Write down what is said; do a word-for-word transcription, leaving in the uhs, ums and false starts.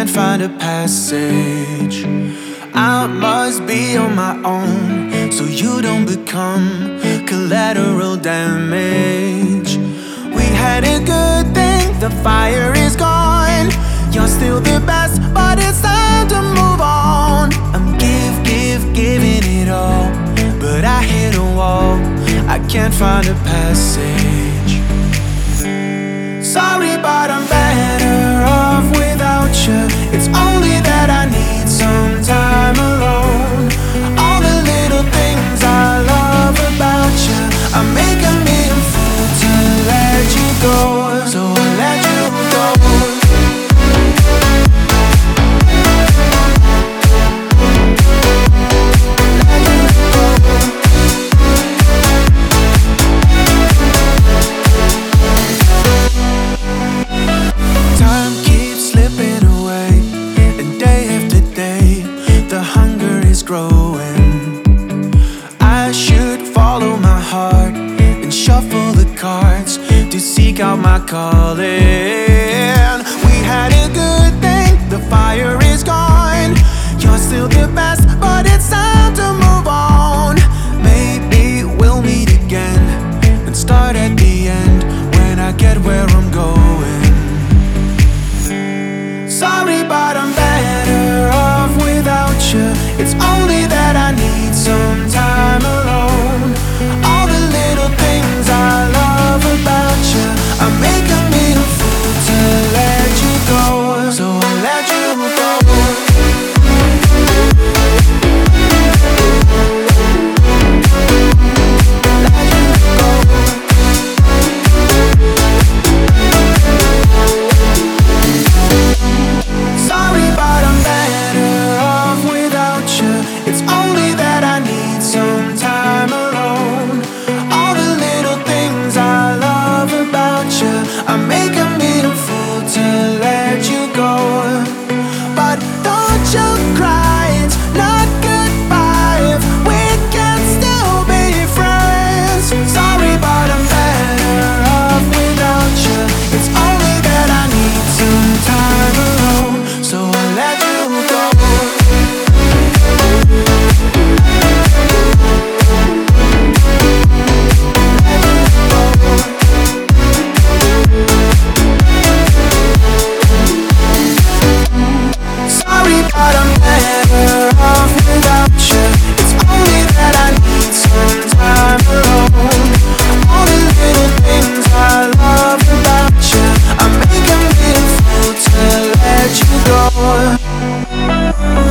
can't find a passage. I must be on my own, so you don't become collateral damage. We had a good thing, the fire is gone. You're still the best, but it's time to move on. I'm give, give, giving it all, but I hit a wall, I can't find a passage. Sorry, but I'm better off without you. It's only that I need some time alone. All the little things I love about you are making me a fool to let you go. So I'll let you go. Seek out my calling. We had a good thing, the fire is gone. You're still the best, but it's time to move on. Maybe we'll meet again and start at the end when I get where I'm going. Sorry, but I'm better off without you. It's only that I need some time alone. All the little things I love about you are making me a fool to let you go. So I'll let you go. Sorry, but I'm better off without you. It's only that I need some time alone. All the little things I love about you are making me a fool to let you go. But don't you cry, it's not goodbye if we can still be friends. Sorry, but I'm better off without you. It's only that I need some time alone, so I'll let you go. Sorry, but I'm better off without you. It's only that I need some time alone. All the little things I love about you are making me a fool to let you go.